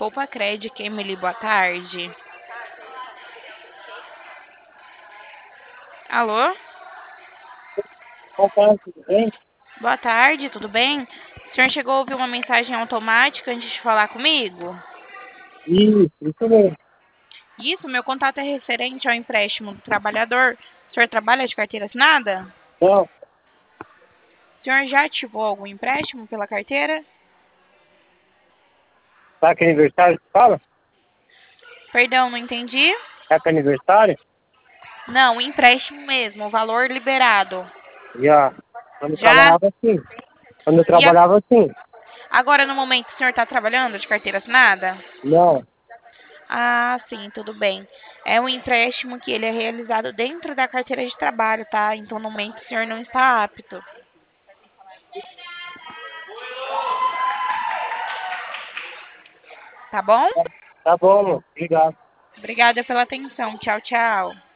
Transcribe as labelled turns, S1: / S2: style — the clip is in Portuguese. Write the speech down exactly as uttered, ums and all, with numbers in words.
S1: Poupa Crédito, Emily, boa tarde. Alô?
S2: Boa tarde, tudo bem?
S1: Boa tarde, tudo bem? O senhor chegou a ouvir uma mensagem automática antes de falar comigo?
S2: Isso, isso mesmo.
S1: Isso, meu contato é referente ao empréstimo do trabalhador. O senhor trabalha de carteira assinada?
S2: Não,
S1: O senhor já ativou algum empréstimo pela carteira?
S2: tá com aniversário que fala?
S1: Perdão, não entendi?
S2: Tá com aniversário?
S1: Não, empréstimo mesmo, o valor liberado.
S2: Já. Quando eu
S1: Já?
S2: trabalhava assim. Quando eu
S1: E a-
S2: trabalhava assim.
S1: agora, no momento, o senhor está trabalhando de carteira assinada?
S2: Não,
S1: Ah, sim, tudo bem. É um empréstimo que ele é realizado dentro da carteira de trabalho, tá? Então, no momento, o senhor não está apto. Tá bom?
S2: tá bom, mano. Obrigado.
S1: Obrigada pela atenção. Tchau, tchau.